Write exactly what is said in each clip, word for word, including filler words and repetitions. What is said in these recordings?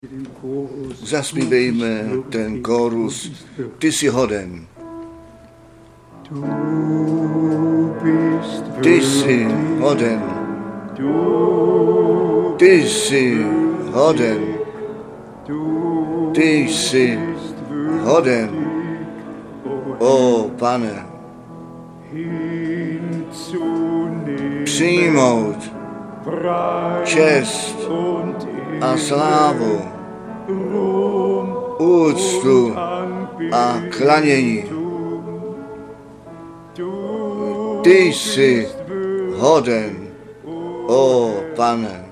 Zaspívejme ten kórus. Ty jsi hoden. Ty jsi hoden. Ty jsi hoden. Ty jsi hoden. O Pane, přijmout čest a slávu, úctu a klanění. Ty jsi hoden, o Pane.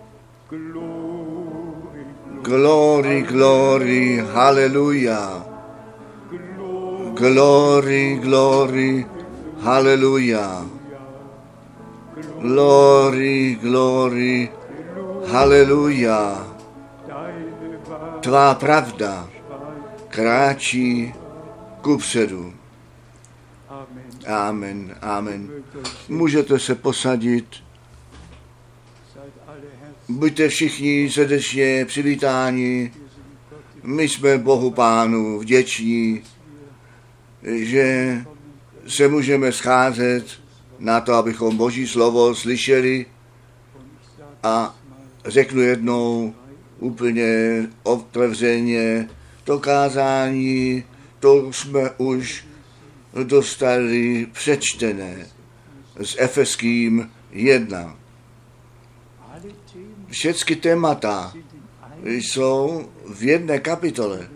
Glory, glory, haleluja. Glory, glory, haleluja. Glory, glory, haleluja. Tvá pravda kráčí kupředu. Amen, amen. Můžete se posadit. Buďte všichni srdečně přivítáni. My jsme Bohu Pánu vděční, že se můžeme scházet na to, abychom Boží slovo slyšeli, a řeknu jednou úplně otevřeně, to kázání, to jsme už dostali přečtené s Efeským jedna. Všechny témata jsou v jedné kapitole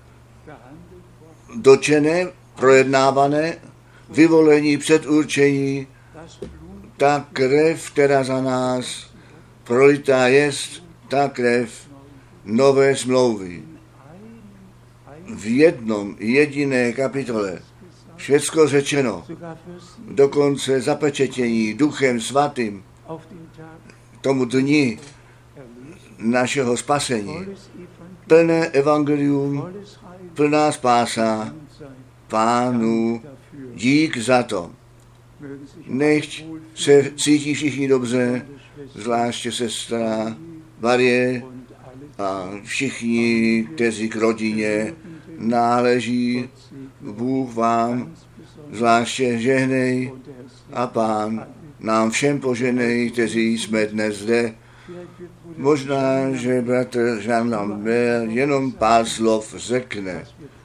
dočené, projednávané, vyvolení, předurčení, ta krev, která za nás prolitá jest, ta krev nové smlouvy. V jednom jediné kapitole všecko řečeno, dokonce zapečetění Duchem Svatým tomu dni našeho spasení. Plné evangelium, plná spása, Pánu dík za to. Nechť se cítí všichni dobře, zvláště sestra Marie a všichni, kteří k rodině náleží. Bůh vám zvláště žehnej a Pán nám všem poženej, kteří jsme dnes zde. Možná, že bratr Jean Lambert jenom pár slov řekne.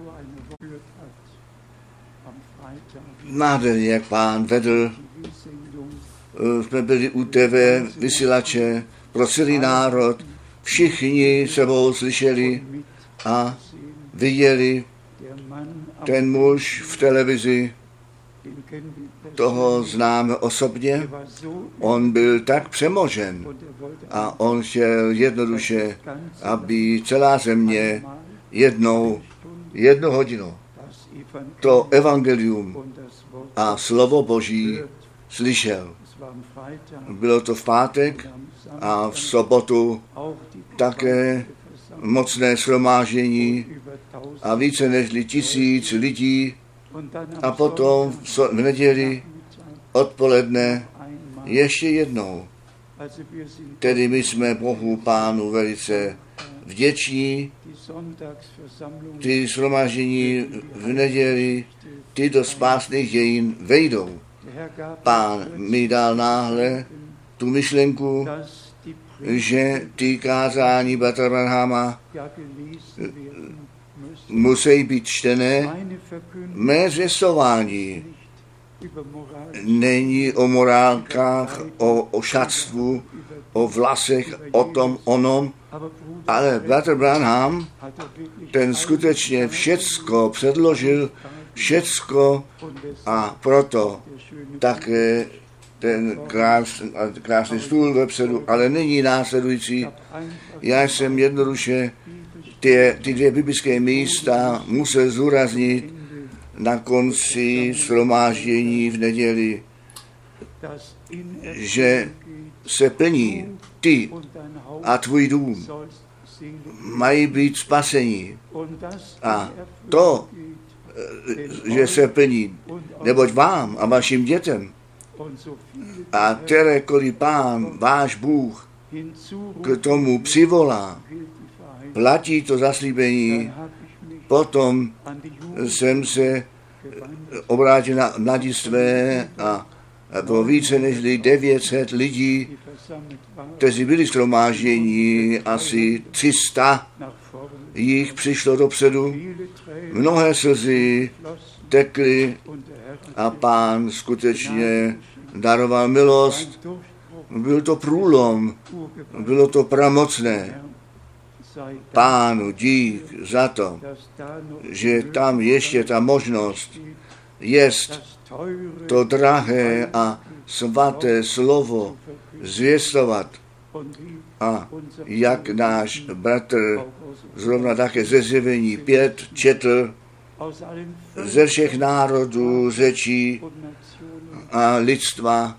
Nádherně, jak Pán vedl, jsme byli u té vé vysílače pro celý národ, všichni sebou slyšeli a viděli ten muž v televizi, toho známe osobně, on byl tak přemožen a on chtěl jednoduše, aby celá země jednou, jednu hodinu to evangelium a slovo Boží slyšel. Bylo to v pátek a v sobotu také mocné shromáždění a více než tisíc lidí, a potom v neděli odpoledne ještě jednou. Tedy my jsme Bohu Pánu velice vděční. Ty shromáždění v neděli, ty do spásných dějin vejdou. Pán mi dal náhle tu myšlenku, že ty kázání bratra Branhama musí být čtené. Mé řesování není o morálkách, o ošatstvu, o vlasech, o tom, onom, ale bratr Branham, ten skutečně všecko předložil, všecko, a proto také ten krásný, krásný stůl vepředu, ale není následující. Já jsem jednoduše ty, ty dvě biblické místa musel zúraznit na konci shromáždění v neděli, že se plní ty a tvůj dům mají být spasení. A to, že se plní, neboť vám a vašim dětem a kterékoliv Pán, váš Bůh, k tomu přivolá, platí to zaslíbení. Potom jsem se obrátil na mladistvé a bylo více než devět set lidí, kteří byli shromáždění, asi tři sta jich přišlo dopředu. Mnohé slzy tekly a Pán skutečně daroval milost. Byl to průlom, bylo to pramocné. Pánu dík za to, že tam ještě ta možnost jest to drahé a svaté slovo zvěstovat. A jak náš bratr zrovna také ze Zjevení pět četl, ze všech národů, řečí a lidstva.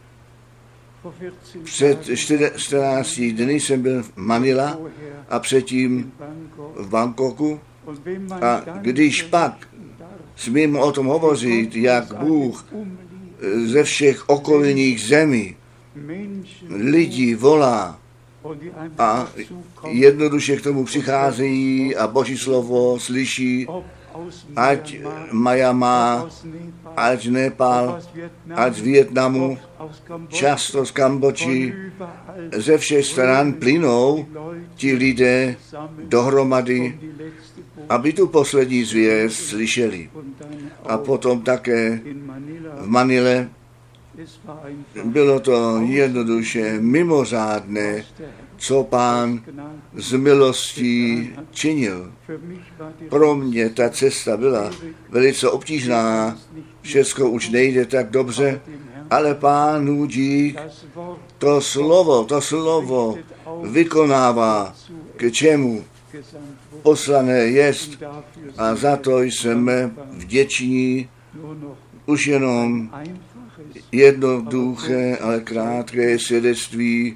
Před čtrnácti dny jsem byl v Manila a předtím v Bangkoku. A když pak smím o tom hovořit, jak Bůh ze všech okolních zemí lidi volá a jednoduše k tomu přicházejí a Boží slovo slyší, ať Myanmar, ať Nepal, ať z Vietnamu, často z Kambodži, ze všech stran plynou ti lidé dohromady, aby tu poslední zvěst slyšeli. A potom také v Manile bylo to jednoduše mimořádné, co Pán z milostí činil. Pro mě ta cesta byla velice obtížná, všecko už nejde tak dobře, ale Pánu dík, to slovo, to slovo vykonává, k čemu poslané jest, a za to jsme vděční. Už jenom jednoduché, ale krátké svědectví.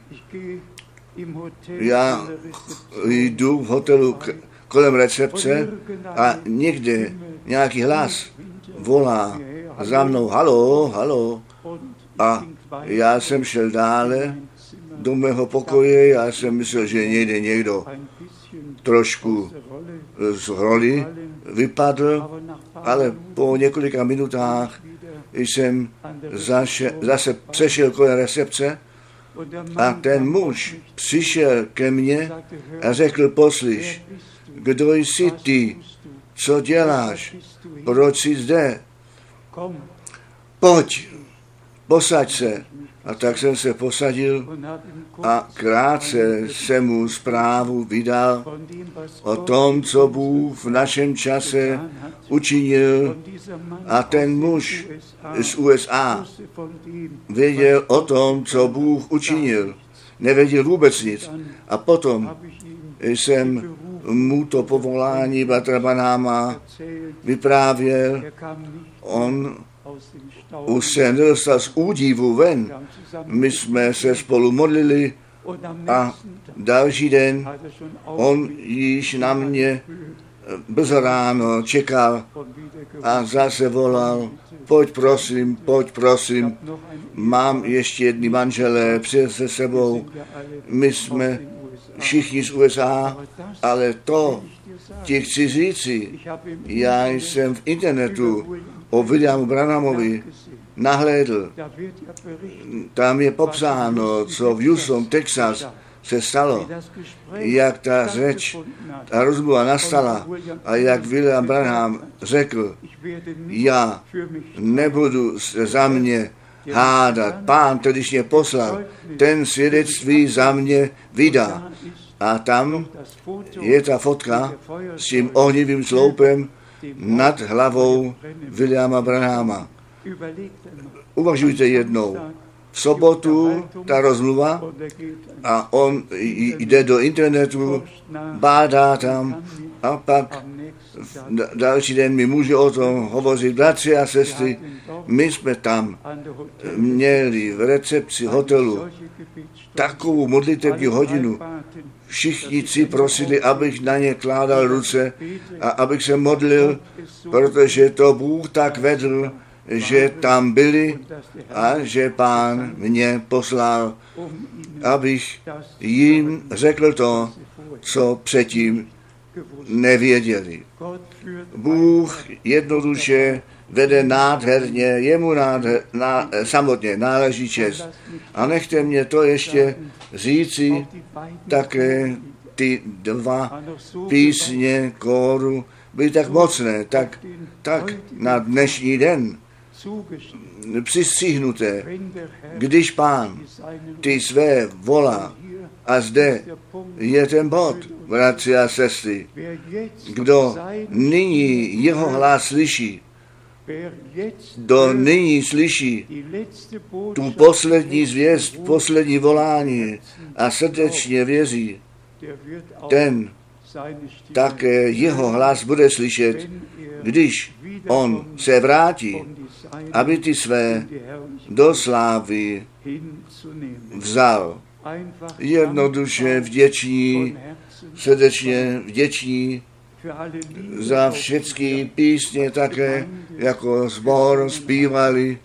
Já jdu v hotelu kolem recepce a někde nějaký hlas volá za mnou, halo, halo. A já jsem šel dále do mého pokoje, já jsem myslel, že někde někdo trošku z roli vypadl, ale po několika minutách jsem zase, zase přešel kolem recepce a ten muž přišel ke mně a řekl, poslyš, kdo jsi ty, co děláš, proč jsi zde, pojď, posaď se. A tak jsem se posadil a krátce jsem mu zprávu vydal o tom, co Bůh v našem čase učinil. A ten muž z U S A věděl o tom, co Bůh učinil. Nevěděl vůbec nic. A potom jsem mu to povolání bratra Branhama vyprávěl. On už se nedostal z údivu ven. My jsme se spolu modlili a další den on již na mě brzo ráno čekal a zase volal, pojď prosím, pojď prosím, mám ještě jedny manželé přijel se sebou, my jsme všichni z U S A, ale to ti chci říci, já jsem v internetu o Williamu Branhamovi nahlédl. Tam je popsáno, co v Houston, Texas se stalo, jak ta řeč, ta rozmluva nastala a jak William Branham řekl, já nebudu se za mě hádat, Pán, když mě poslal, ten svědectví za mě vydá. A tam je ta fotka s tím ohnivým sloupem nad hlavou Williama Branhama. Uvažujte jednou. V sobotu ta rozmluva a on jde do internetu, bádá tam a pak další den mi může o tom hovořit. Bratři a sestry, my jsme tam měli v recepci hotelu takovou modlitební hodinu. Všichni si prosili, abych na ně kládal ruce a abych se modlil, protože to Bůh tak vedl, že tam byli a že Pán mě poslal, abych jim řekl to, co předtím nevěděli. Bůh jednoduše vede nádherně, jemu nádher, ná, samotně náleží čest. A nechte mě to ještě říci, také ty dva písně kóru byly tak mocné, tak, tak na dnešní den přistřihnuté, když Pán ty své volá. A zde je ten bod, bratři a sestry. Kdo nyní jeho hlas slyší, kdo nyní slyší tu poslední zvěst, poslední volání a srdečně věří, ten také jeho hlas bude slyšet, když on se vrátí, aby ty své do slávy vzal. Jednoduše vděční, srdečně vděční za všechny písně také, jako sbor zpívali.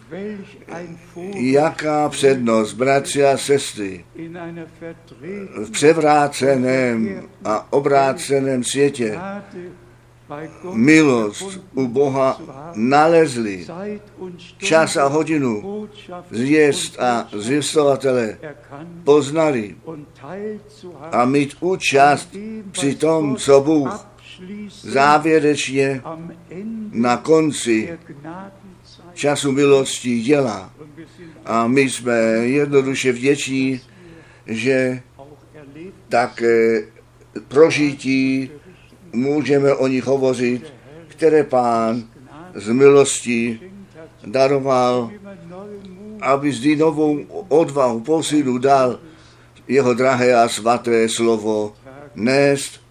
Jaká přednost, bratři a sestry, v převráceném a obráceném světě milost u Boha nalezli, čas a hodinu zvěst a zvěstovatele poznali a mít účast při tom, co Bůh závěrečně na konci času milosti dělá. A my jsme jednoduše vděční, že tak prožití můžeme o nich hovořit, které Pán z milosti daroval, aby zde novou odvahu, posilu dal jeho drahé a svaté slovo nést.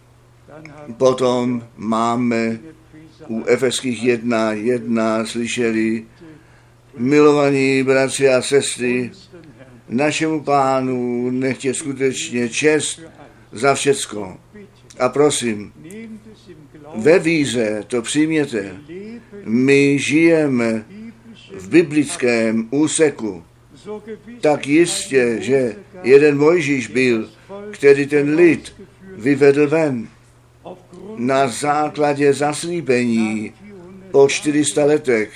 Potom máme u Efeských jedna jedna slyšeli, milovaní bratři a sestry, našemu Pánu nechtě skutečně čest za všecko. A prosím, ve víře to přijměte. My žijeme v biblickém úseku. Tak jistě, že jeden Mojžíš byl, který ten lid vyvedl ven na základě zaslíbení po čtyřista letech.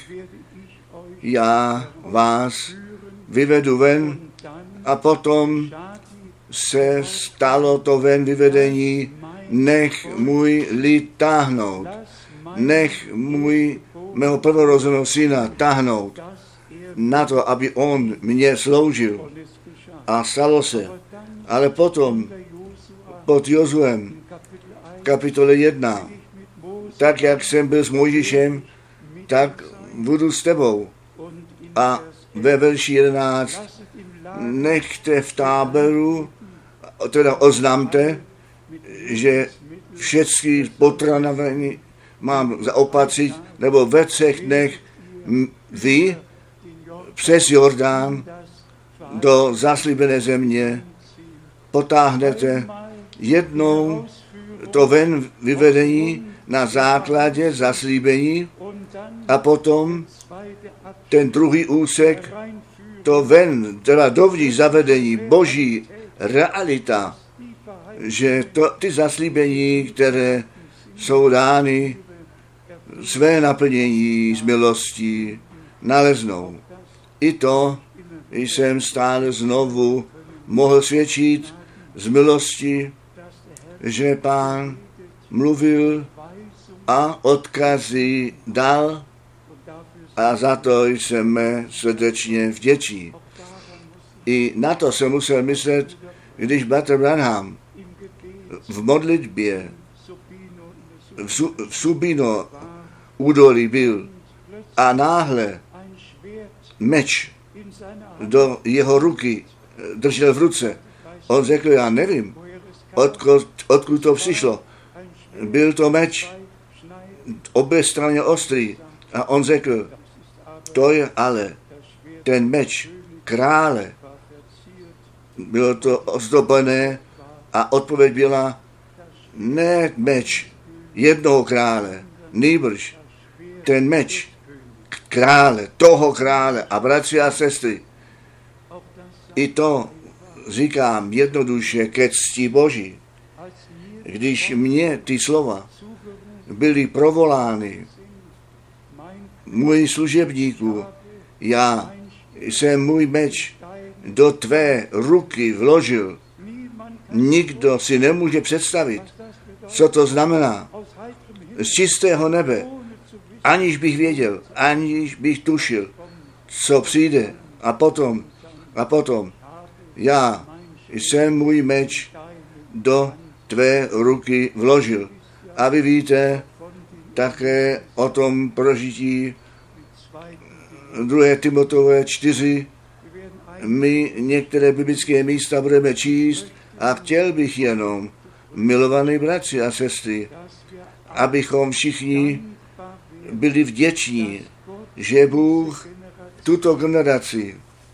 Já vás vyvedu ven a potom se stalo to ven vyvedení, nech můj lid táhnout, nech můj mého prvorozeného syna táhnout na to, aby on mě sloužil. A stalo se. Ale potom pod Jozuem kapitole jedna, tak jak jsem byl s Mojžíšem, tak budu s tebou. A ve verši jedenáct, nechte v táboru, teda oznamte, že všechny potraviny mám zaopatřit, nebo ve třech dnech vy přes Jordán do zaslíbené země potáhnete jednou to ven vyvedení na základě zaslíbení a potom ten druhý úsek, to ven, teda dovnitř zavedení, boží realita, že to, ty zaslíbení, které jsou dány, své naplnění z milostí naleznou. I to jsem stále znovu mohl svědčit z milosti, že Pán mluvil a odkazy dal a za to jsme srdečně vděční. I na to jsem musel myslet, když bratr Branham v modlitbě v, Su, v Subino údolí byl a náhle meč do jeho ruky držel v ruce. On řekl, já nevím, odkud, odkud to přišlo. Byl to meč obě strany ostrý. A on řekl, to je ale ten meč krále. Bylo to ozdobené a odpověď byla, ne meč jednoho krále, nýbrž ten meč krále, toho krále. A bratři a sestry, i to říkám jednoduše ke cti Boží. Když mě ty slova byly provolány, můj služebníku, já jsem můj meč do tvé ruky vložil. Nikdo si nemůže představit, co to znamená. Z čistého nebe, aniž bych věděl, aniž bych tušil, co přijde. A potom, a potom, já jsem můj meč do tvé ruky vložil. A vy víte také o tom prožití druhé Timotové čtyři. My některé biblické místa budeme číst a chtěl bych jenom, milovaní bratři a sestry, abychom všichni byli vděční, že Bůh tuto generaci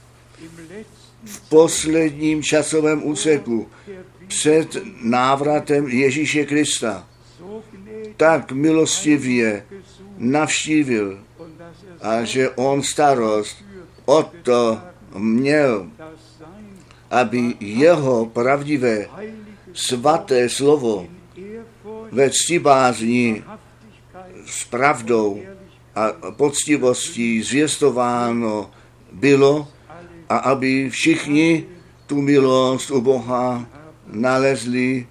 v posledním časovém úseku před návratem Ježíše Krista tak milostivě navštívil a že on starost o to měl, aby jeho pravdivé svaté slovo ve ctibázni s pravdou a poctivostí zvěstováno bylo a aby všichni tu milost u Boha nalezli.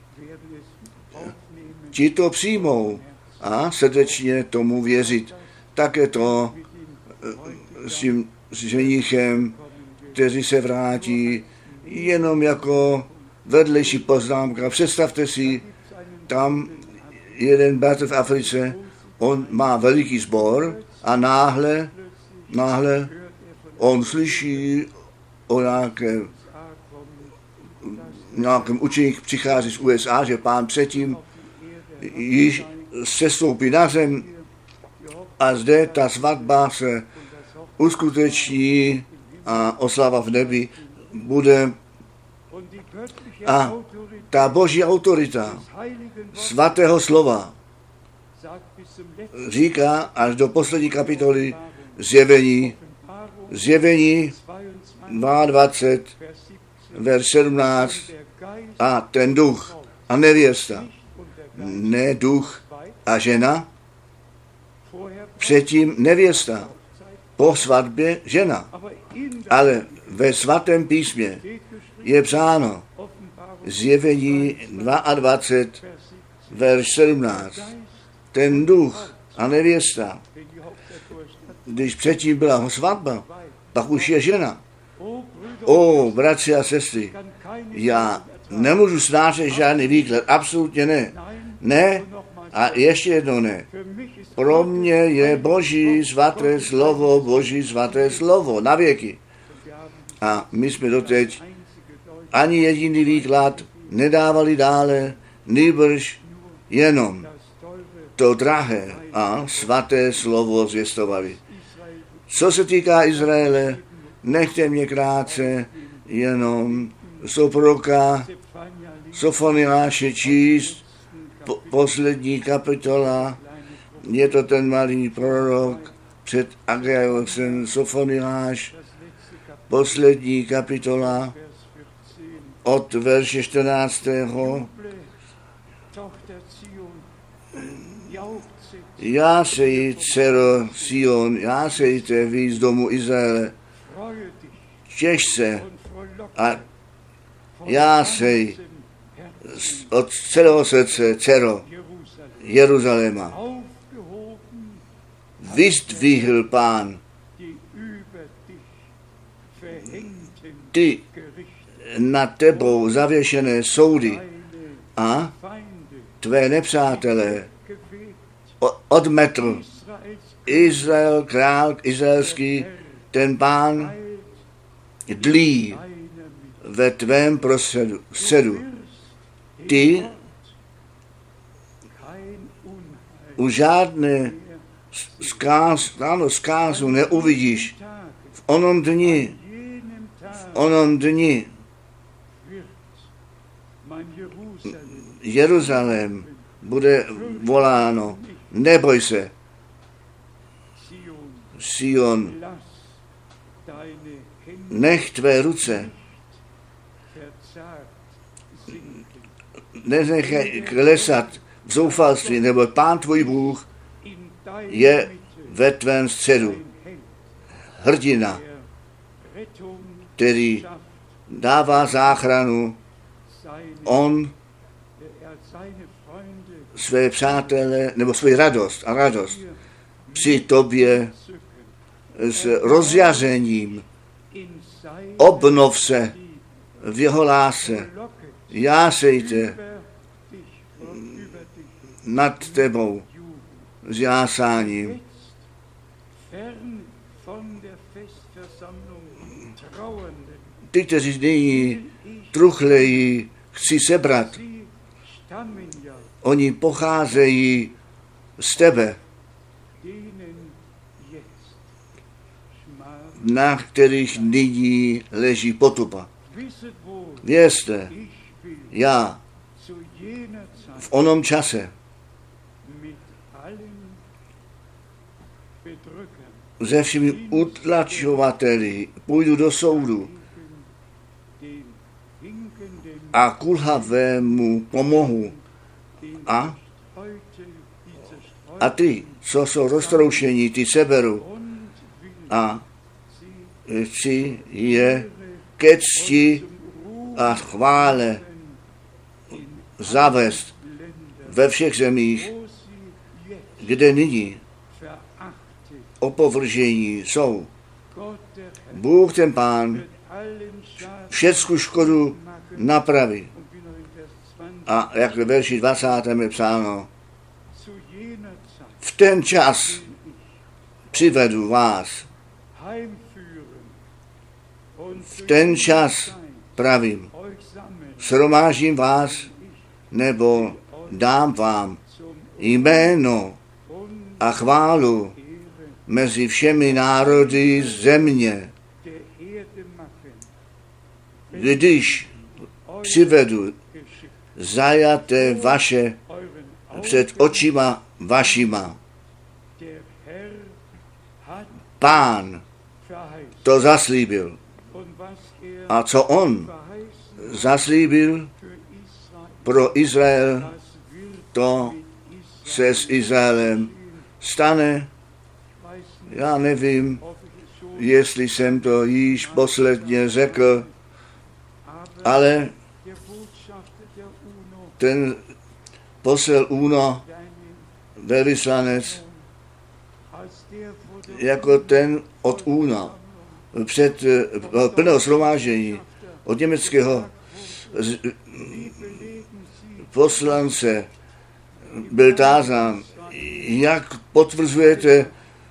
Ti to přijmou a srdečně tomu věřit. Také to s tím ženichem, kteří se vrátí, jenom jako vedlejší poznámka. Představte si, tam jeden bratr v Africe, on má veliký sbor a náhle, náhle on slyší o nějakém, nějakém učeník přichází z U S A, že pán předtím již sestoupí na zem a zde ta svatba se uskuteční a oslava v nebi bude. A ta boží autorita svatého slova říká až do poslední kapitoly zjevení, zjevení dvacet dva, verš sedmnáct, a ten duch a nevěsta, ne duch a žena, předtím nevěsta, po svatbě žena. Ale ve svatém písmě je psáno zjevení dvacet dva, verš sedmnáct. Ten duch a nevěsta, když předtím byla svatba, pak už je žena. O, bratři a sestry, já nemůžu snášet žádný výklad, absolutně ne. Ne a ještě jednou ne. Pro mě je Boží svaté slovo, Boží svaté slovo na věky. A my jsme doteď ani jediný výklad nedávali dále, nýbrž jenom to drahé a svaté slovo zvěstovali. Co se týká Izraele, nechte mě krátce jenom z proroka Sofoniáše číst, po, poslední kapitola, je to ten malý prorok před Agajosem, Sofoniáš, poslední kapitola od verše čtrnáctého. Jásej, dcero Sion, jásejte vy z domu Izraele, těš se a jásej od celého srdce, dcero Jeruzaléma. Vyzdvihl Pán ty nad tebou zavěšené soudy a tvé nepřátelé odmetl. Izrael, král izraelský, ten Pán dlí ve tvém prostředu, středu. Ty u žádné zkáz, ano, zkázu neuvidíš. V onom dni, v onom dni Jeruzalém bude voláno, neboj se, Sion, nech tvé ruce nenechaj klesat v zoufalství, nebo Pán tvůj Bůh je ve tvém středu. Hrdina, který dává záchranu, on své přátele, nebo svou radost a radost při tobě s rozjařením. Obnov se v jeho lásce. Jásejte nad tebou s jásáním. Ty, kteří nyní truchlejí, chci sebrat, oni pocházejí z tebe, na kterých nyní leží potupa. Vězte, já v onom čase se všemi utlačovateli půjdu do soudu a kulhavému pomohu. A, a ty, co jsou roztroušení, ty seberu a chci je ke cti a chvále zavést ve všech zemích, kde nyní opovržení jsou. Bůh ten Pán všecku škodu napraví. A jak ve verši dvacátém je psáno, v ten čas přivedu vás. V ten čas pravím, shromáždím vás, nebo dám vám jméno a chválu mezi všemi národy země. Když přivedu zajaté vaše před očima vašima. Pán to zaslíbil. A co on zaslíbil pro Izrael, to se s Izraelem stane. Já nevím, jestli jsem to již posledně řekl, ale ten posel Uno, velvyslanec, jako ten od Una, před plného shromáždění od německého poslance byl tázán, jak potvrzujete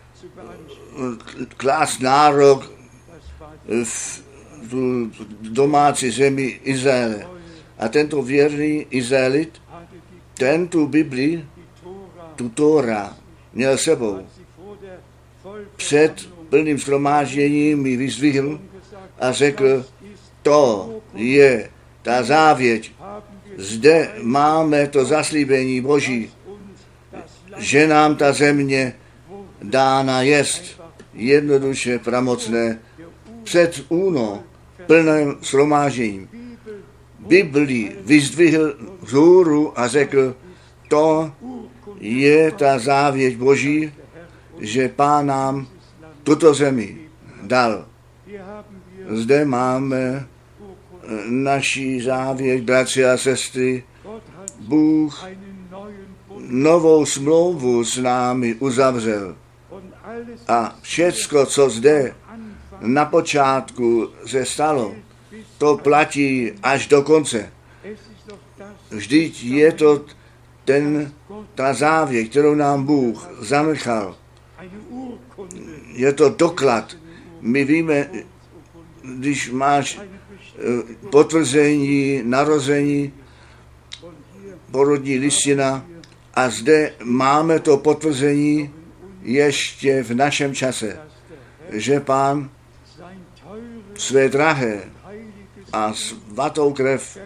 klást nárok v domácí zemi Izraele. A tento věrný Izraelit, ten tu Bibli, tu Tóra, měl sebou. Před plným shromážděním mi vyzdvihl a řekl, to je ta závěť. Zde máme to zaslíbení Boží, že nám ta země dána jest, jednoduše pramocné, před úno plným shromážděním. Bibli vyzdvihl vzhůru a řekl, to je ta závěť Boží, že Pán nám tuto zemi dal. Zde máme naší závěť, bratři a sestry. Bůh novou smlouvu s námi uzavřel. A všecko, co zde na počátku se stalo, to platí až do konce. Vždyť je to ten, ta závěť, kterou nám Bůh zanechal. Je to doklad. My víme, když máš potvrzení narození, porodní listina, a zde máme to potvrzení ještě v našem čase, že Pán své drahé a svatou krev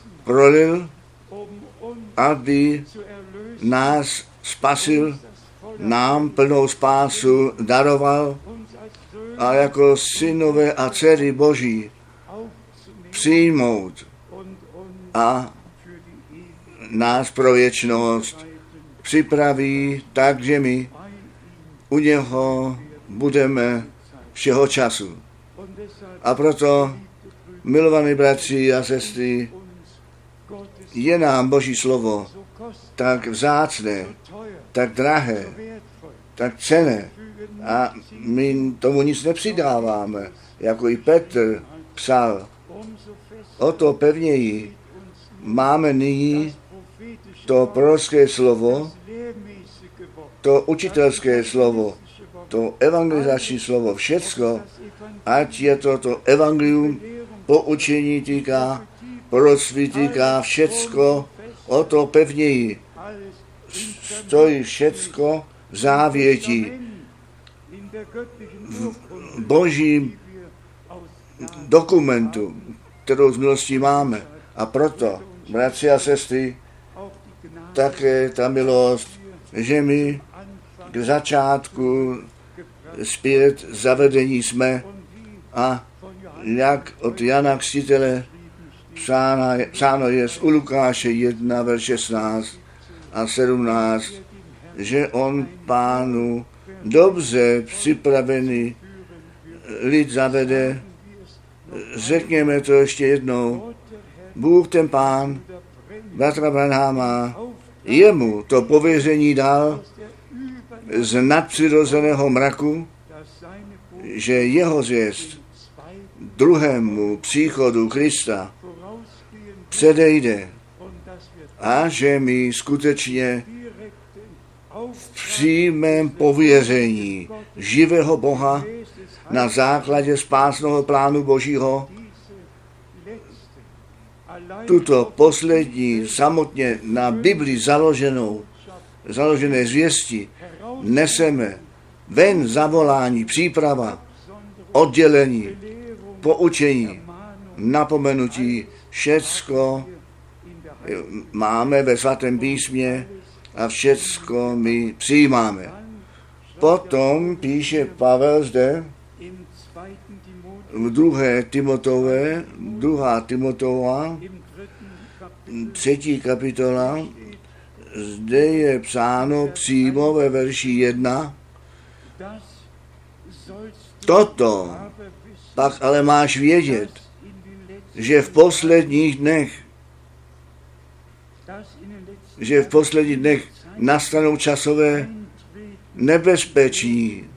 prolil, aby nás spasil nám plnou spásu daroval a jako synové a dcery Boží přijmout a nás pro věčnost připraví tak, že my u něho budeme všeho času. A proto, milovaní bratři a sestry, je nám Boží slovo tak vzácné, tak drahé, tak cenné a my tomu nic nepřidáváme, jako i Petr psal. O to pevněji máme nyní to prorocké slovo, to učitelské slovo, to evangelizační slovo, všecko, ať je to to evangelium, poučení týká, proroctví týká, všecko, o to pevněji stojí všecko v závěti, v božím dokumentu, kterou z milostí máme. A proto, bratři a sestry, také ta milost, že my k začátku zpět zavedení jsme a jak od Jana Křtitele psáno, psáno je z u Lukáše jedna, verš šestnáct a sedmnáct, že on pánu dobře připravený lid zavede. Řekněme to ještě jednou. Bůh ten pán bratra Branhama jemu to pověření dal z nadpřirozeného mraku, že jeho zvěst druhému příchodu Krista předejde a že my skutečně v přímém pověření živého Boha na základě spásného plánu Božího tuto poslední samotně na Biblii založenou, založené zvěsti neseme ven zavolání, příprava, oddělení, poučení, napomenutí, všecko máme ve svatém písmě a všecko my přijímáme. Potom píše Pavel zde v druhé Timotové, druhá Timotova, třetí kapitola, zde je psáno přímo ve verši jedna. Toto pak ale máš vědět, že v posledních dnech, že v posledních dnech nastanou časové nebezpečí,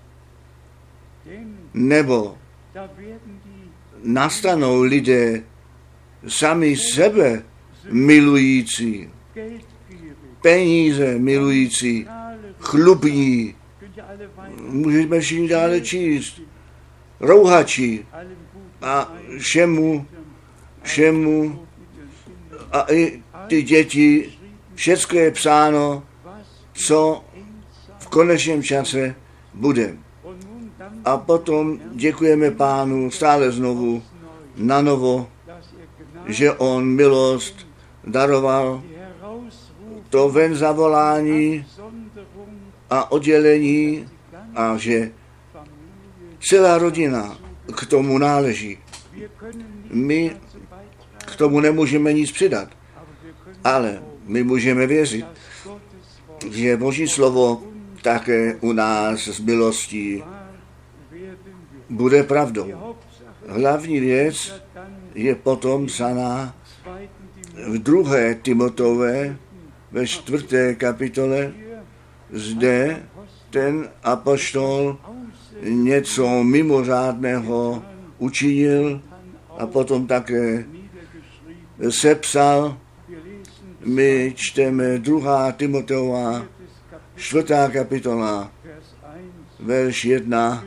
nebo nastanou lidé sami sebe milující, peníze milující, chlubní, můžeme všichni dále číst, rouhači a všemu, všemu a i ty děti, všecko je psáno, co v konečném čase bude. A potom děkujeme Pánu stále znovu, na novo, že on milost daroval, to ven zavolání a oddělení a že celá rodina k tomu náleží. My k tomu nemůžeme nic přidat, ale my můžeme věřit, že Boží slovo také u nás z milostí bude pravdou. Hlavní věc je potom psaná v druhé Timotové ve čtvrté kapitole. Zde ten apoštol něco mimořádného učinil a potom také sepsal. My čteme druhá Timotova, čtvrtá kapitola, verš jedna.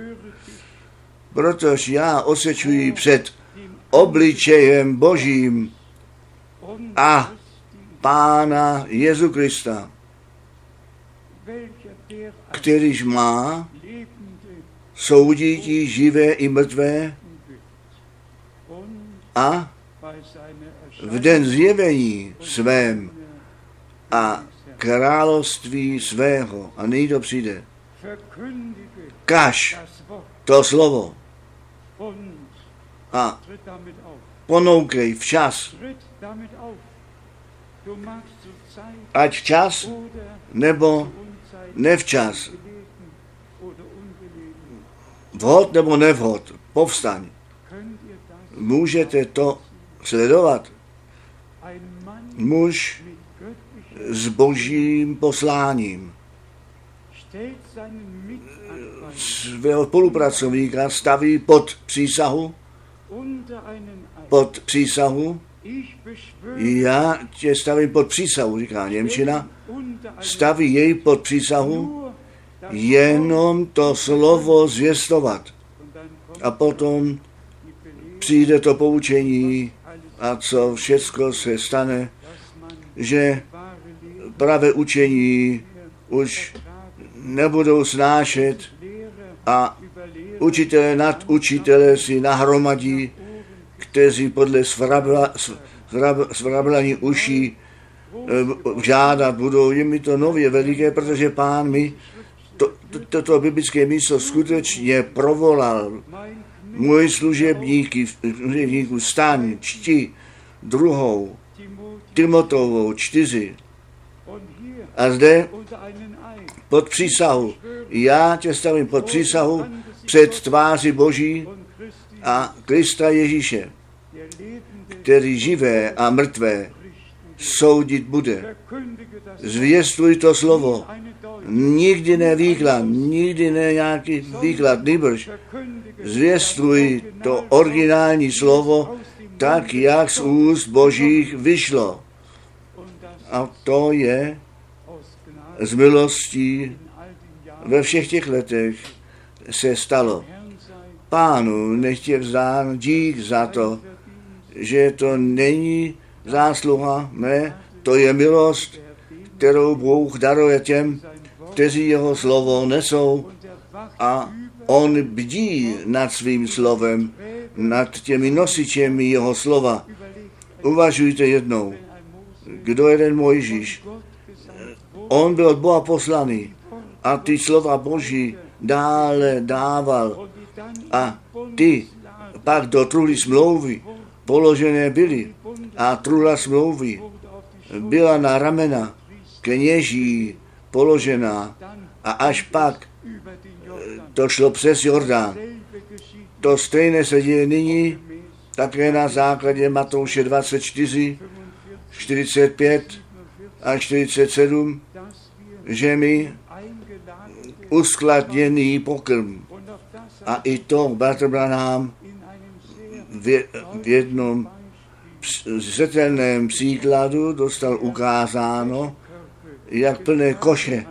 Protože já osvědčuji před obličejem Božím a Pána Jezu Krista, kterýž má soudit živé i mrtvé a v den zjevení svém a království svého. A nyní to přijde. Kaž to slovo a ponoukej včas. Ať včas nebo nevčas. Vhod nebo nevhod. Povstaň. Můžete to sledovat. Muž s božím posláním svého spolupracovníka staví pod přísahu, pod přísahu, já tě stavím pod přísahu, říká němčina, staví jej pod přísahu, jenom to slovo zvěstovat. A potom přijde to poučení a co všecko se stane, že pravé učení už nebudou snášet a učitelé nad učitelé si nahromadí, kteří podle svrablaní uší žádat budou. Je mi to nově veliké, protože Pán mi to, to, toto biblické místo skutečně provolal. Můj služebníky, služebníku staň, čti druhou Timotovou čtyři. A zde pod přísahu. Já tě stavím pod přísahu před tváří Boží a Krista Ježíše, který živé a mrtvé soudit bude. Zvěstuj to slovo. Nikdy ne výklad, nikdy ne nějaký výklad, nýbrž. Zvěstuj to originální slovo tak, jak z úst Božích vyšlo. A to je z milostí ve všech těch letech se stalo. Pánu nechtě vzdán dík za to, že to není zásluha, ne, to je milost, kterou Bůh daruje těm, kteří jeho slovo nesou a on bdí nad svým slovem, nad těmi nosičemi jeho slova. Uvažujte jednou, kdo je ten Mojžíš. On byl od Boha poslaný a ty slova Boží dále dával a ty pak do truhly smlouvy položené byly a truhla smlouvy byla na ramena kněží položená a až pak to šlo přes Jordán. To stejné se děje nyní také na základě Matouše dvacet čtyři, čtyřicet pět a čtyřicet sedm, že my uskladněný pokrm. A i to bratr Branham v, v jednom zřetelném příkladu dostal ukázáno, jak plné koše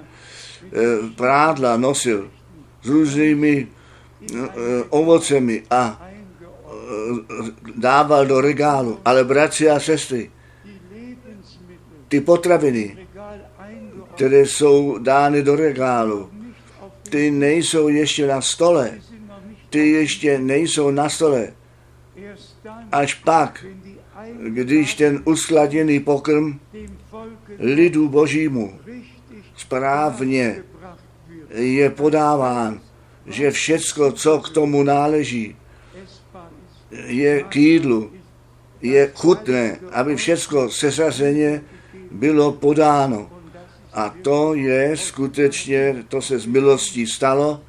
prádla nosil s různými ovocemi a dával do regálu. Ale bratři a sestry, ty potraviny, které jsou dány do regálu, ty nejsou ještě na stole. Ty ještě nejsou na stole. Až pak, když ten uskladněný pokrm lidu Božímu správně je podáván, že všecko, co k tomu náleží, je k jídlu, je chutné, aby všecko seřazeně bylo podáno. A to je skutečně, to se z milostí stalo,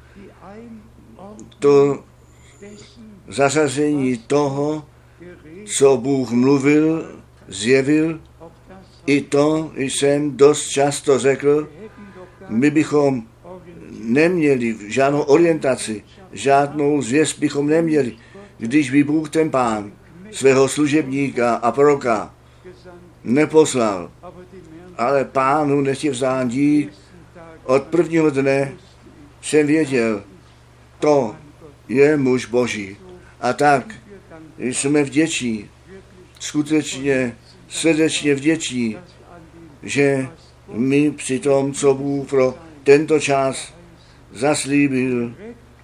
to zařazení toho, co Bůh mluvil, zjevil, i to jsem dost často řekl, my bychom neměli žádnou orientaci, žádnou zvěst bychom neměli, když by Bůh ten Pán svého služebníka a proroka neposlal. Ale Pánu nechtěl vzdán dík. Od prvního dne jsem věděl, to je muž Boží. A tak jsme vděční, skutečně srdečně vděční, že my při tom, co Bůh pro tento čas zaslíbil,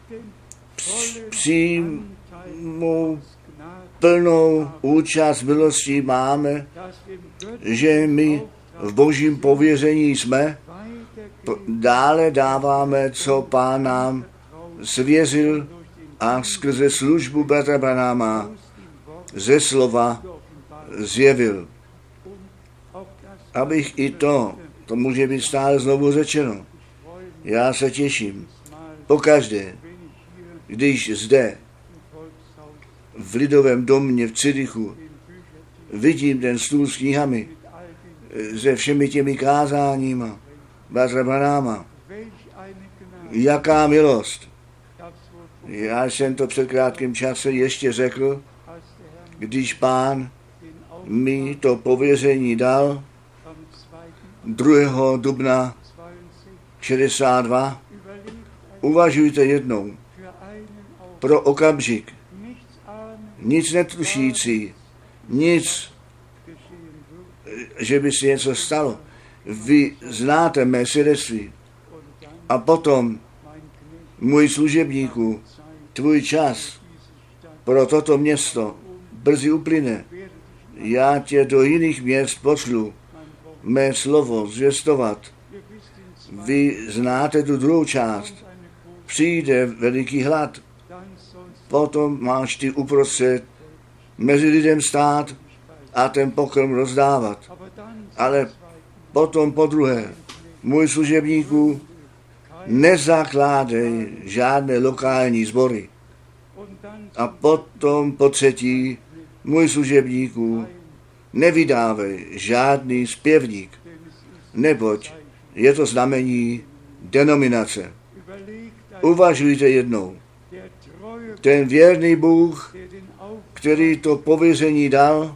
přímou plnou účast milostí máme, že my v božím pověření jsme, dále dáváme, co Pán nám svěřil a skrze službu bratra Branhama ze slova zjevil. Abych i to, to může být stále znovu řečeno. Já se těším pokaždé, když zde v Lidovém domě v Cyrichu vidím ten stůl s knihami se všemi těmi kázáníma bratra Branhama. Jaká milost. Já jsem to před krátkým čase ještě řekl, když Pán mi to pověření dal druhého dubna šedesát dva. Uvažujte jednou pro okamžik, nic netušící, nic, že by si něco stalo. Vy znáte mé svědectví a potom, můj služebníku, tvůj čas pro toto město brzy uplyne. Já tě do jiných měst pošlu mé slovo zvěstovat. Vy znáte tu druhou část. Přijde veliký hlad. Potom máš ty uprostřed mezi lidem stát a ten pokrm rozdávat. Ale potom po druhé, můj služebníku, nezakládej žádné lokální sbory. A potom po třetí, můj služebníku, nevydávej žádný zpěvník, neboť je to znamení denominace. Uvažujte jednou. Ten věrný Bůh, který to pověření dal,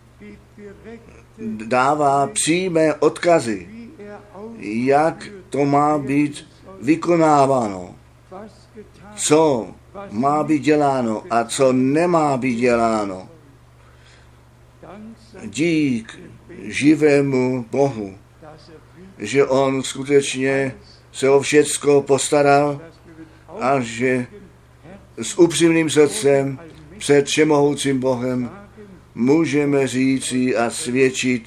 dává přímé odkazy, jak to má být vykonáváno, co má být děláno a co nemá být děláno. Dík živému Bohu, že on skutečně se o všecko postaral a že s upřímným srdcem před všemohoucím Bohem můžeme říci a svědčit,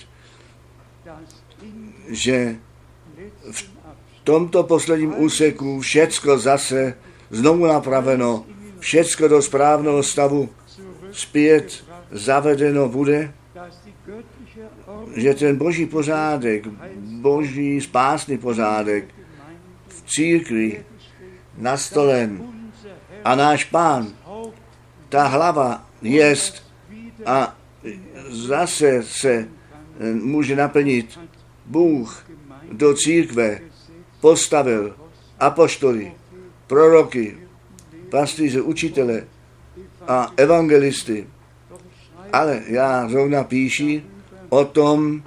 že v tomto posledním úseku všecko zase znovu napraveno, všecko do správného stavu zpět zavedeno bude, že ten boží pořádek, boží spásný pořádek v církvi nastolen a náš Pán, ta hlava jest a zase se může naplnit. Bůh do církve postavil apoštoly, proroky, pastýře, učitele a evangelisty. Ale já zrovna píši o tom,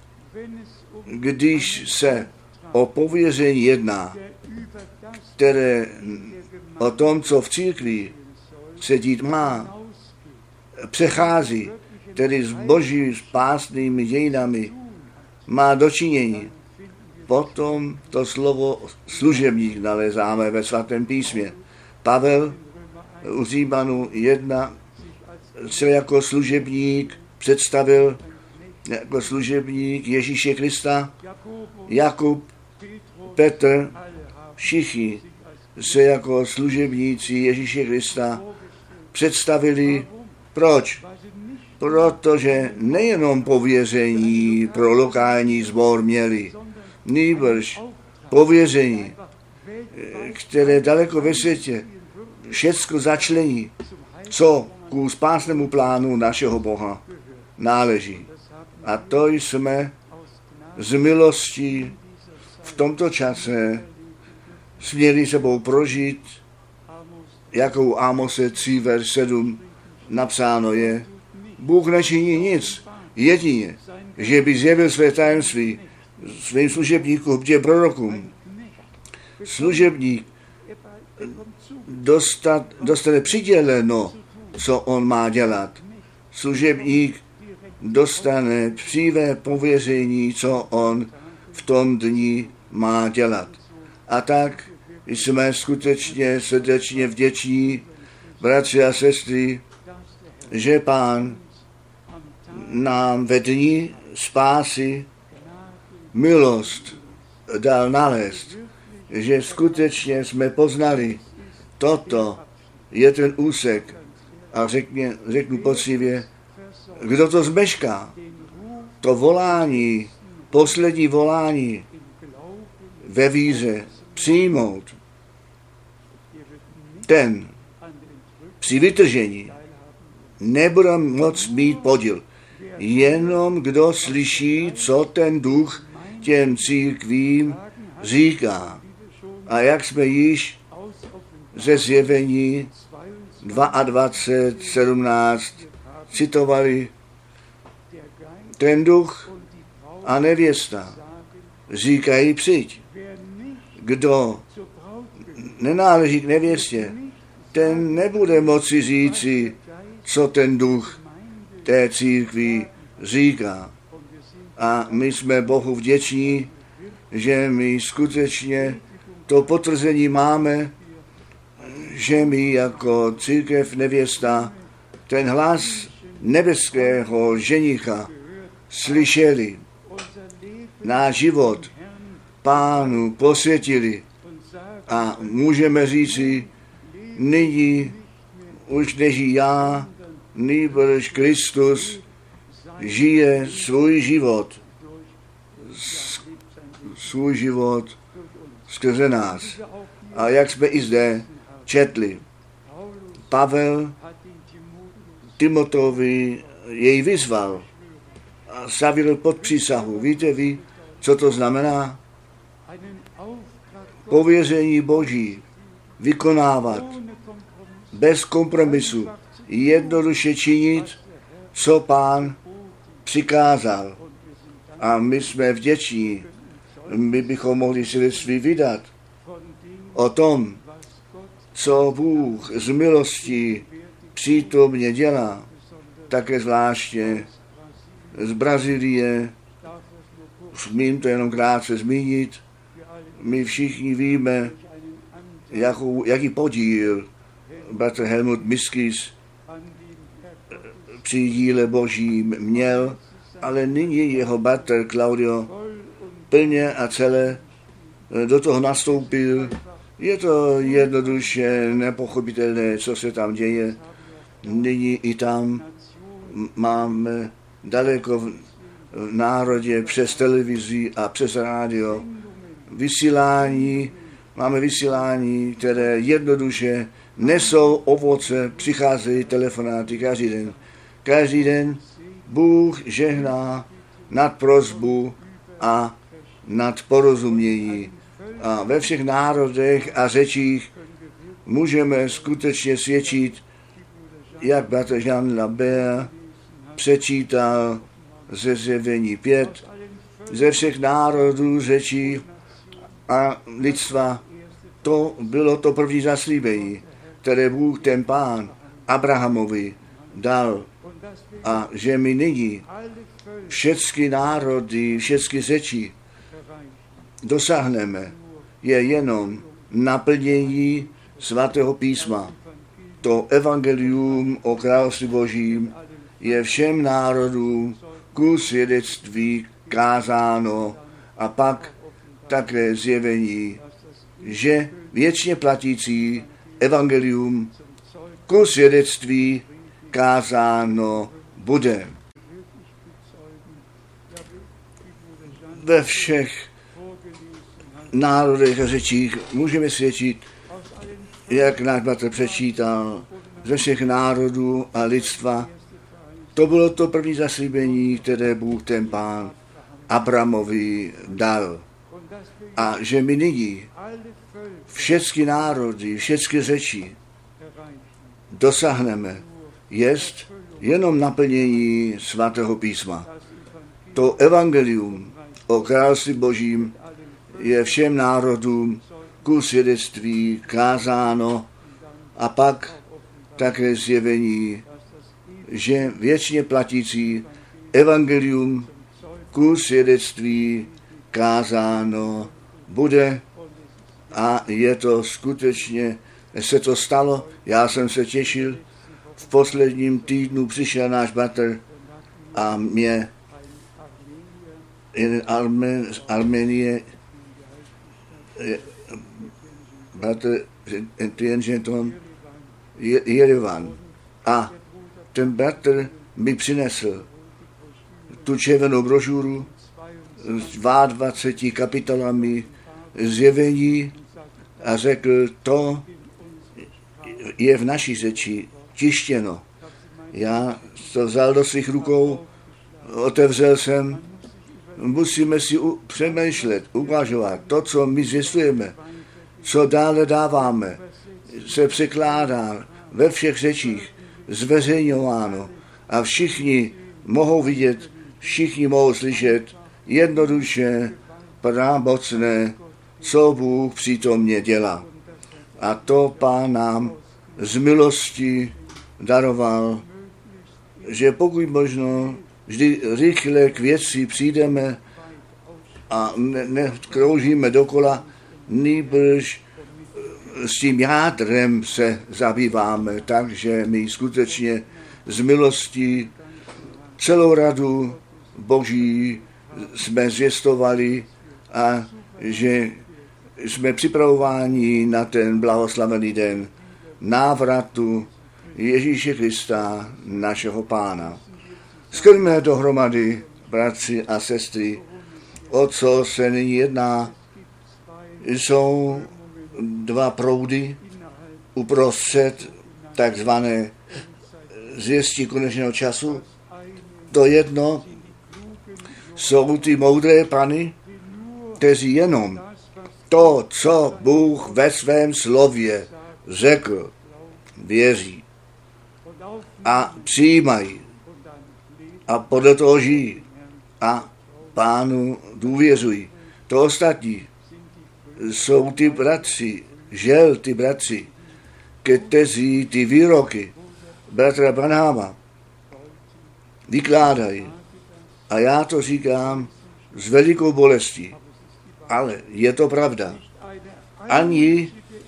když se o pověření jedná, které o tom, co v církvi se dít má, přechází, tedy s boží spásnými dějinami má dočinění. Potom to slovo služebník nalezáme ve svatém písmě. Pavel u Římanů jedna se jako služebník představil, jako služebník Ježíše Krista, Jakub, Petr, všichni se jako služebníci Ježíše Krista představili. Proč? Protože nejenom pověření pro lokální sbor měli, nýbrž pověření, které daleko ve světě všecko začlení, co ku spásnému plánu našeho Boha náleží. A to jsme z milostí v tomto čase směli sebou prožít, jakou Ámose tři, verš sedm napsáno je. Bůh nečiní nic, jedině, že by zjevil své tajemství svým služebníkům, bdě prorokům. Služebník dostat, dostane přiděleno, co on má dělat. Služebník dostane přívé pověření, co on v tom dni má dělat. A tak jsme skutečně srdečně vděční, bratři a sestry, že Pán nám ve dni spásy milost dal nalézt, že skutečně jsme poznali, toto je ten úsek. A řekně, řeknu poctivě, kdo to zmešká, to volání, poslední volání ve víře přijmout, ten při vytržení nebude moc mít podíl. Jenom kdo slyší, co ten duch těm církvím říká. A jak jsme již ze Zjevení dvacet dva, sedmnáct citovali, ten duch a nevěsta říkají přijď. Kdo nenáleží k nevěstě, ten nebude moci říci, co ten duch té církvi říká. A my jsme Bohu vděční, že my skutečně to potvrzení máme, že my jako církev nevěsta ten hlas nebeského ženicha slyšeli, náš život Pánu posvětili a můžeme říci, nyní už nežijí já, nýbrž Kristus žije svůj život, svůj život skrze nás. A jak jsme i zde četli, Pavel Timoteovi jej vyzval a stavil pod přísahu. Víte vy, co to znamená? Pověření Boží vykonávat bez kompromisu, jednoduše činit, co Pán přikázal. A my jsme vděční, my bychom mohli svědectví vydat o tom, co Bůh z milostí přítomně dělá, také zvláště z Brazílie, smím to jenom krátce zmínit, my všichni víme, jakou, jaký podíl bratr Helmut Miskis při díle Božím měl, ale nyní jeho bratr Claudio plně a celé do toho nastoupil. Je to jednoduše nepochopitelné, co se tam děje. Nyní i tam máme daleko v národě přes televizi a přes rádio vysílání, máme vysílání, které jednoduše nesou ovoce, přicházejí telefonáty každý den. Každý den Bůh žehná nad prosbu a nad porozumění. A ve všech národech a řečích můžeme skutečně svědčit, jak bratr Jean Lambert přečítal ze Zjevení pět, ze všech národů, řečí a lidstva. To bylo to první zaslíbení, které Bůh ten Pán Abrahamovi dal. A že my nyní všechny národy, všechny řeči dosáhneme, je jenom naplnění svatého písma. To evangelium o království Božím je všem národům ku svědectví kázáno a pak také zjevení, že věčně platící evangelium ku svědectví kázáno bude. Ve všech národech a řečích můžeme svědčit, jak náš bratr přečítal, ze všech národů a lidstva. To bylo to první zaslíbení, které Bůh ten Pán Abrahamovi dal. A že my nyní všechny národy, všechny řeči dosáhneme, jest jenom naplnění svatého písma. To evangelium o království Božím je všem národům ku svědectví kázáno a pak také zjevení, že věčně platící evangelium ku svědectví kázáno bude a je to skutečně, se to stalo, já jsem se těšil, v posledním týdnu přišel náš bratr a mě jeden Armen, z Arménie, bratr Tienženton, Jerevan. A ten bratr mi přinesl tu červenou brožuru s dvaceti dvěma kapitolami zjevení a řekl, to je v naší řeči tištěno. Já to vzal do svých rukou, otevřel jsem, musíme si u, přemýšlet, uvažovat. To, co my zvěstujeme, co dále dáváme, se překládá ve všech řečích, zveřejňováno a všichni mohou vidět, všichni mohou slyšet jednoduše, pravomocné, co Bůh přítomně dělá. A to Pán nám z milosti daroval, že pokud možno vždy rychle k věci přijdeme a nekroužíme ne dokola, nýbrž s tím jádrem se zabýváme, takže my skutečně z milosti celou radu Boží jsme zvěstovali a že jsme připravováni na ten blahoslavený den návratu Ježíše Krista, našeho Pána. Skrňme dohromady, bratři a sestry, o co se nyní jedná. Jsou dva proudy uprostřed takzvané zvěstí konečného času. To jedno jsou ty moudré pany, kteří jenom to, co Bůh ve svém slově řekl, věří a přijímají a podle toho žijí a Pánu důvěřují. To ostatní jsou ty bratři, žel ty bratři, kteří ty výroky bratra Branhama vykládají. A já to říkám s velikou bolestí, ale je to pravda. Ani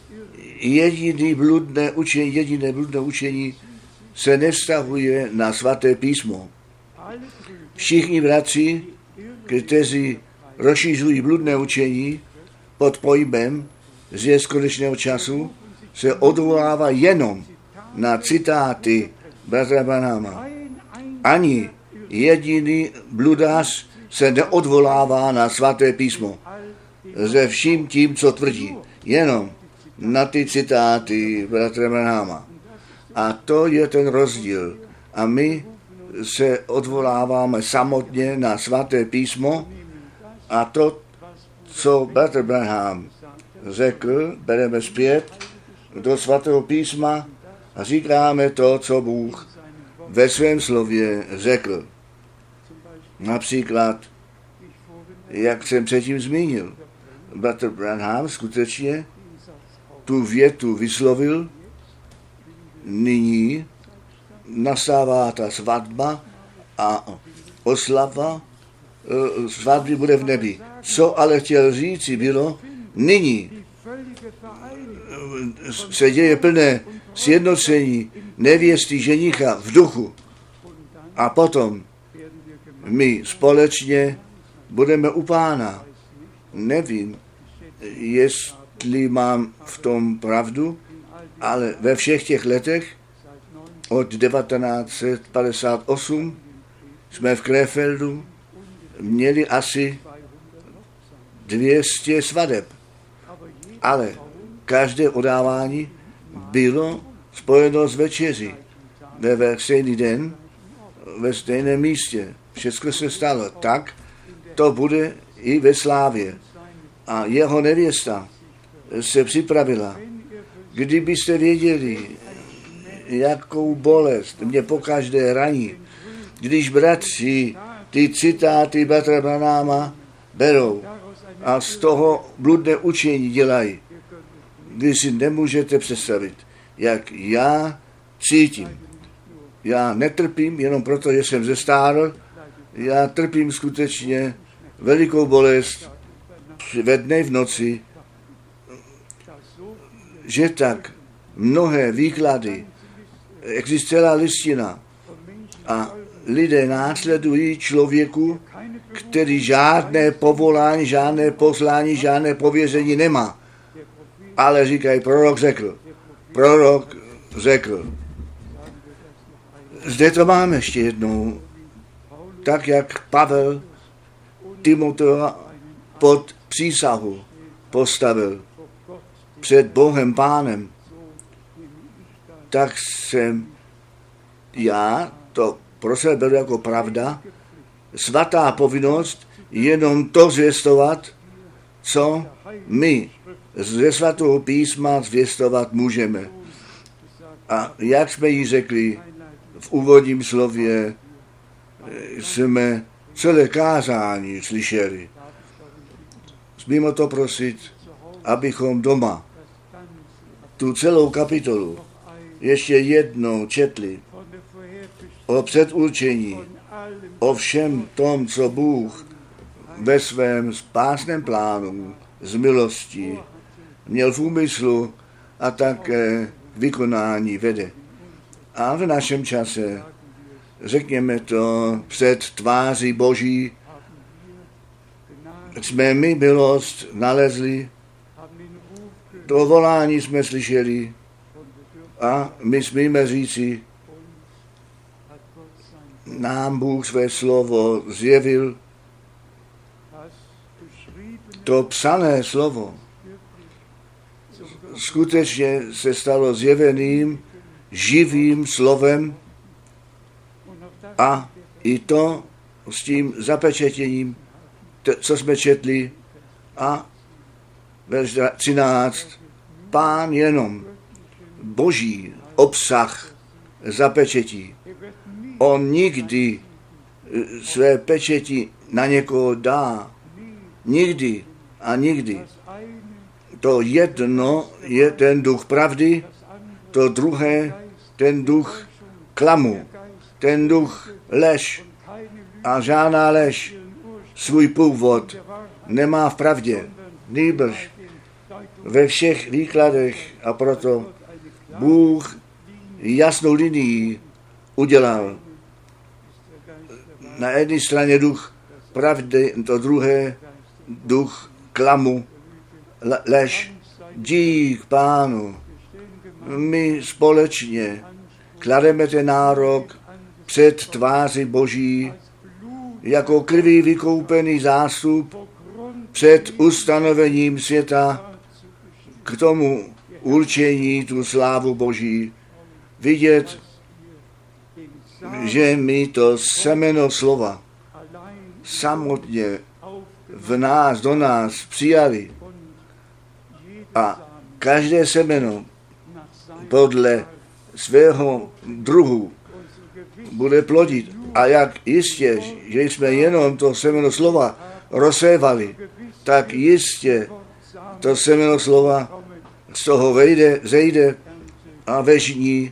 jediné bludné učení, jediné bludné učení se nevztahuje na svaté písmo. Všichni bratři, kteří rozšířují bludné učení pod pojmem zvěst konečného času, se odvolává jenom na citáty bratra Branhama. Ani jediný bludář se neodvolává na svaté písmo se vším tím, co tvrdí. Jenom na ty citáty bratra Branhama. A to je ten rozdíl. A my se odvoláváme samotně na svaté písmo a to, co bratr Branham řekl, bereme zpět do svatého písma a říkáme to, co Bůh ve svém slově řekl. Například, jak jsem předtím zmínil, bratr Branham skutečně tu větu vyslovil, nyní nastává ta svatba a oslava svatby bude v nebi. Co ale chtěl říci bylo, nyní se děje plné sjednocení nevěsty ženicha v duchu a potom my společně budeme u Pána. Nevím, jestli mám v tom pravdu, ale ve všech těch letech od devatenáct set padesát osm jsme v Krefeldu měli asi dvě stě svadeb, ale každé udávání bylo spojeno s večeří. Ve stejný den, ve stejném místě. Všechno se stalo tak, to bude i ve slávě. A jeho nevěsta se připravila. Kdybyste věděli, jakou bolest mě pokaždé raní, když bratři ty citáty bratra Branhama berou a z toho bludné učení dělají, když si nemůžete představit, jak já cítím. Já netrpím jenom proto, že jsem zestárl, já trpím skutečně velikou bolest ve dne v noci, že tak mnohé výklady, existuje celá listina a lidé následují člověku, který žádné povolání, žádné poslání, žádné pověření nemá. Ale říkají, prorok řekl, prorok řekl. Zde to máme ještě jednou, tak jak Pavel Timotea pod přísahu postavil před Bohem Pánem, tak jsem já to pro sebe beru jako pravda, svatá povinnost jenom to zvěstovat, co my ze svatého písma zvěstovat můžeme. A jak jsme jí řekli v úvodním slově, jsme celé kázání slyšeli. Smíme to prosit, abychom doma tu celou kapitolu ještě jednou četli o předurčení, o všem tom, co Bůh ve svém spásném plánu z milosti měl v úmyslu a také vykonání vede. A v našem čase, řekněme to, před tváří Boží, jsme my milost nalezli, to volání jsme slyšeli a my smíme říci, nám Bůh své slovo zjevil, to psané slovo skutečně se stalo zjeveným, živým slovem a i to s tím zapečetěním, co jsme četli, a verš třináct, Pán jenom Boží obsah zapečetí. On nikdy své pečeti na někoho dá. Nikdy a nikdy. To jedno je ten duch pravdy, to druhé ten duch klamu, ten duch lež. A žádná lež svůj původ nemá v pravdě, nýbrž ve všech výkladech, a proto Bůh jasnou linii udělal. Na jedné straně duch pravdy, to druhé duch klamu, lež. Dík Pánu. My společně klademe ten nárok před tváři Boží jako krví vykoupený zástup před ustanovením světa k tomu určení tu slávu Boží. Vidět, že my to semeno slova samotně v nás, do nás přijali a každé semeno podle svého druhu bude plodit. A jak jistě, že jsme jenom to semeno slova rozsévali, tak jistě to semeno slova z toho vejde, zejde a ve žní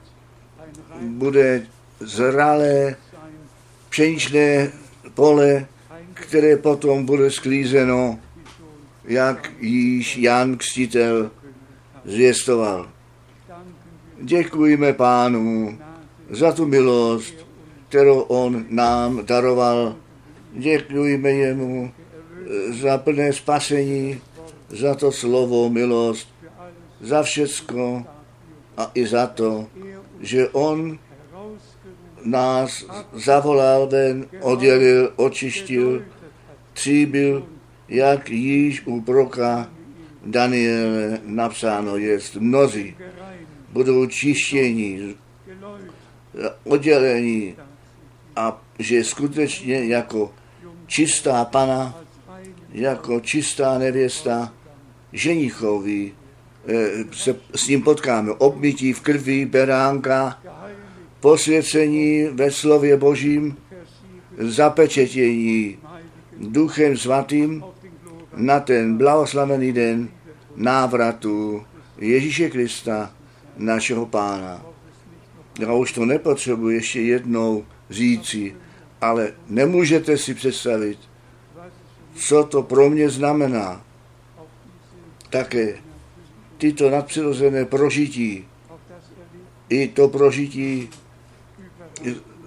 bude zralé pšeničné pole, které potom bude sklízeno, jak již Jan Křtitel zvěstoval. Děkujeme Pánu za tu milost, kterou on nám daroval. Děkujeme jemu za plné spasení, za to slovo milost, za všecko a i za to, že on nás zavolal ven, oddělil, očištil, tříbil, jak již u proroka Daniele napsáno jest. Mnozí budou čištění, oddělení a že skutečně jako čistá pana, jako čistá nevěsta, ženichovi se s ním potkáme. Obmytí v krvi beránka, posvěcení ve slově Božím, zapečetění Duchem Svatým na ten blahoslavený den návratu Ježíše Krista, našeho Pána. Já už to nepotřebuji ještě jednou říci, ale nemůžete si představit, co to pro mě znamená. Také tyto nadpřirozené prožití, i to prožití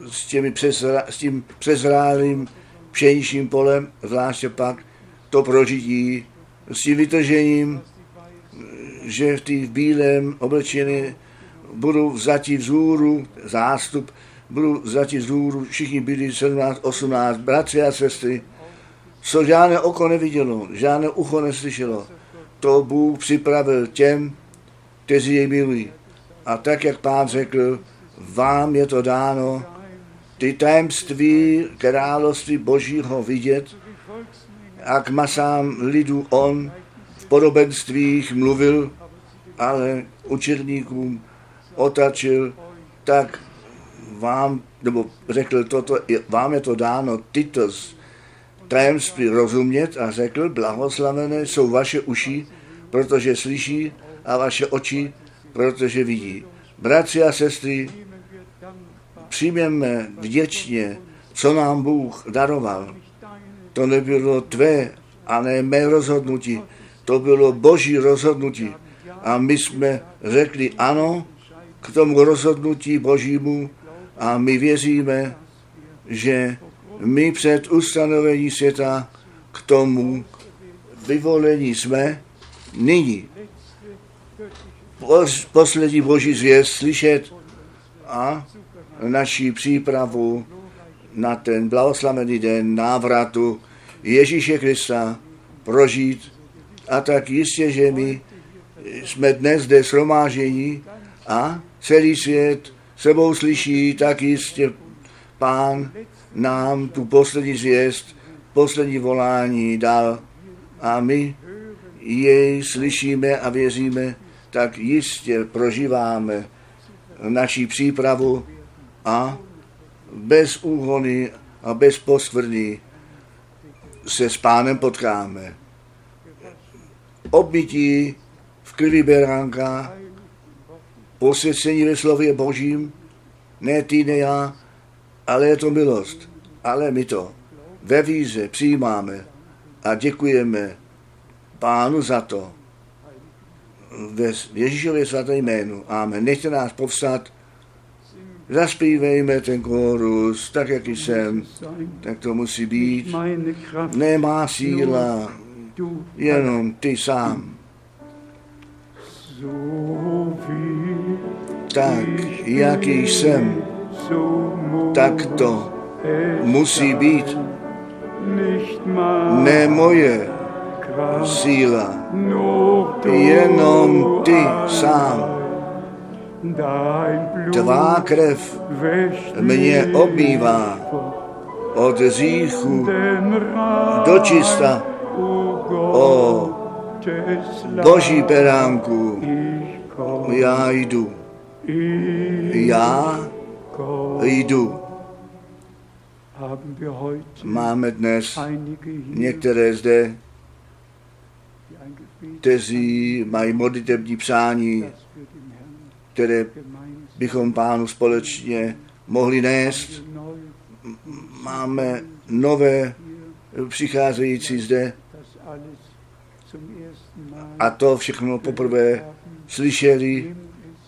s, těmi přezra, s tím přezrálým pšeničním polem, zvláště pak to prožití s tím vytržením, že v té bílém oblečení budou vzati vzhůru, zástup, budou vzati vzhůru, všichni byli sedmnáct, osmnáct, bratři a sestry, co žádné oko nevidělo, žádné ucho neslyšelo, to Bůh připravil těm, kteří jej milují. A tak, jak Pán řekl, vám je to dáno, ty tajemství království Božího vidět, a k masám lidu on v podobenstvích mluvil, ale učedníkům otačil, tak vám, nebo řekl, toto, vám je to dáno tyto tajemství rozumět a řekl, blahoslavené jsou vaše uši, protože slyší, a vaše oči, protože vidí. Bratři a sestry, přijměme vděčně, co nám Bůh daroval. To nebylo tvé a ne mé rozhodnutí, to bylo Boží rozhodnutí. A my jsme řekli ano k tomu rozhodnutí Božímu a my věříme, že my před ustanovení světa k tomu vyvolení jsme nyní. Poslední Boží zvěst slyšet a naši přípravu na ten blahoslavený den návratu Ježíše Krista prožít. A tak jistě, že my jsme dnes zde shromáždění a celý svět sebou slyší, tak jistě Pán nám tu poslední zvěst, poslední volání dal a my jej slyšíme a věříme, tak jistě prožíváme naši přípravu a bez úhony a bez poskvrny se s Pánem potkáme. Obmytí v krvi beránka, posvěcení ve slově Božím, ne ty, ne já, ale je to milost. Ale my to ve víře přijímáme a děkujeme Pánu za to. Ve Ježíšově svaté jménu. Amen. Nechte nás povstat. Zaspívejme ten kórus, tak jak jsem, tak to musí být. Nemá síla, jenom ty sám. Tak, jaký jsem, tak to musí být. Ne moje síla, jenom ty sám. Tvá krev mě obmývá od hříchu do čista. O Boží beránku, já jdu. Já jdu. Máme dnes některé zde, kteří mají modlitební přání, které bychom Pánu společně mohli nést. Máme nové přicházející zde a to všechno poprvé slyšeli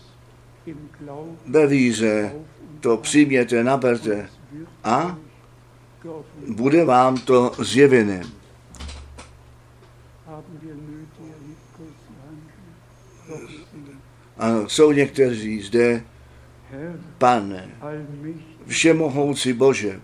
ve víře. To přijměte, naberte a bude vám to zjevené. Ano, jsou někteří zde, Pane, všemohoucí Bože,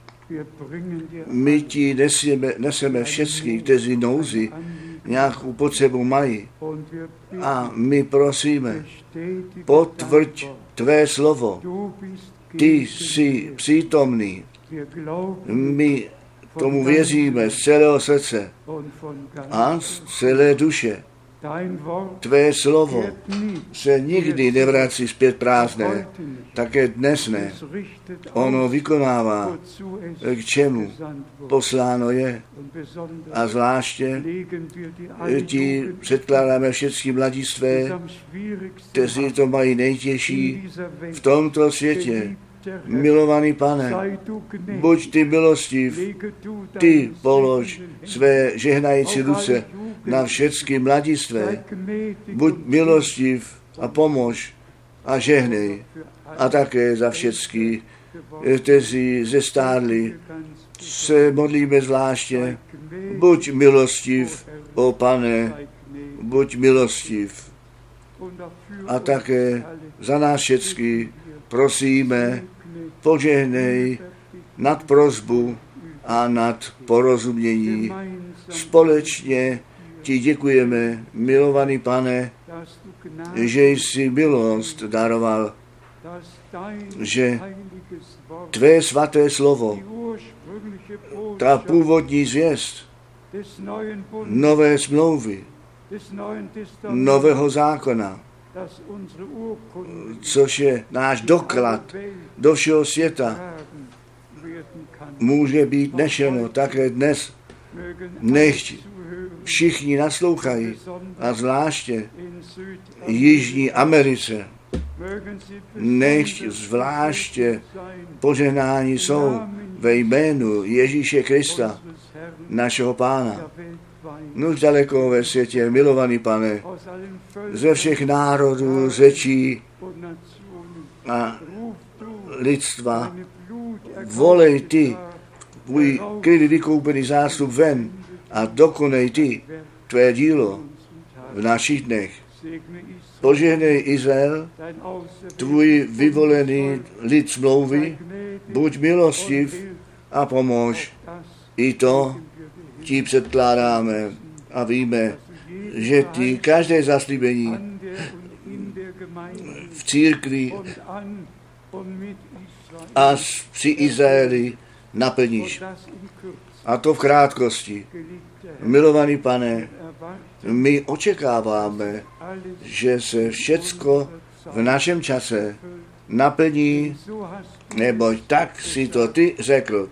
my ti neseme, neseme všechny, kteří nouzi nějakou potřebu mají. A my prosíme, potvrď tvé slovo. Ty jsi přítomný. My tomu věříme z celého srdce a z celé duše. Tvé slovo se nikdy nevrací zpět prázdné, také dnes ne. Ono vykonává, k čemu posláno je. A zvláště ti předkládáme všechny mladistvé, kteří to mají nejtěžší v tomto světě. Milovaný Pane, buď ty milostiv, ty polož své žehnající ruce na všechny mladistvé, buď milostiv a pomož a žehnej a také za všechny kteří zestárli, se modlíme zvláště. Buď milostiv, o Pane, buď milostiv. A také za nás všechny prosíme, požehnej nad prosbu a nad porozumění. Společně ti děkujeme, milovaný Pane, že jsi milost daroval, že tvé svaté slovo, ta původní zvěst nové smlouvy, nového zákona, což je náš doklad do všeho světa, může být nešeno také dnes. Nechť všichni naslouchají, a zvláště Jižní Americe. Nechť zvláště požehnání jsou ve jménu Ježíše Krista, našeho Pána. Nuž daleko ve světě, milovaný Pane, ze všech národů, řečí a lidstva, volej ty tvůj krví vykoupený zástup ven a dokonej ty tvé dílo v našich dnech. Požehnej Izrael, tvůj vyvolený lid smlouvy, buď milostiv a pomož. I to ti předkládáme a víme, že ty každé zaslíbení v církvi a při Izraeli naplníš. A to v krátkosti. Milovaný Pane, my očekáváme, že se všecko v našem čase naplní, neboť tak si to ty řekl.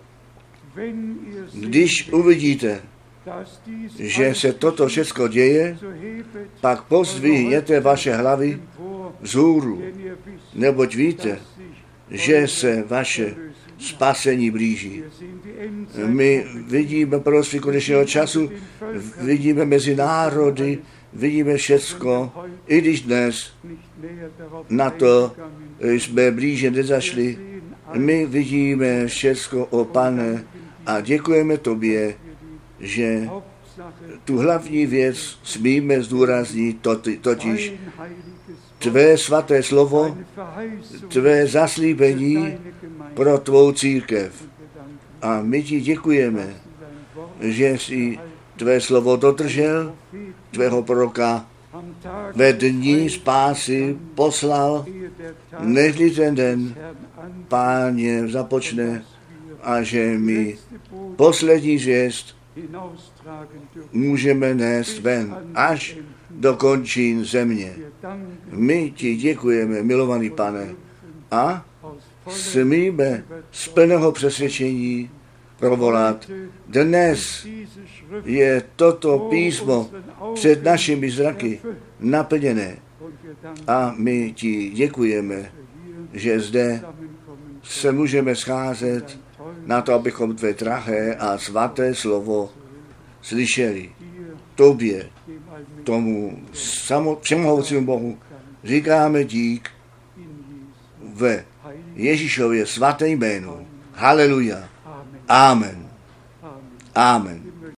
Když uvidíte, že se toto všecko děje, pak pozdvihněte vaše hlavy vzhůru, neboť víte, že se vaše spasení blíží. My vidíme prostředí konečného času, vidíme mezi národy, vidíme všecko, i když dnes na to jsme blíže nezašli. My vidíme všecko, o Pane, a děkujeme tobě, že tu hlavní věc smíme zdůraznit, totiž tvé svaté slovo, tvé zaslíbení pro tvou církev. A my ti děkujeme, že jsi tvé slovo dodržel, tvého proroka ve dní spásy poslal, nežli ten den Páně započne, a že my poslední zvěst můžeme nést ven až do končin země. My ti děkujeme, milovaný Pane, a smíme z plného přesvědčení provolat. Dnes je toto písmo před našimi zraky naplněné a my ti děkujeme, že zde se můžeme scházet na to, abychom tvé drahé a svaté slovo slyšeli. Tobě, tomu všemohoucímu Bohu, říkáme dík ve Ježíšově svaté jménu. Haleluja. Amen. Amen.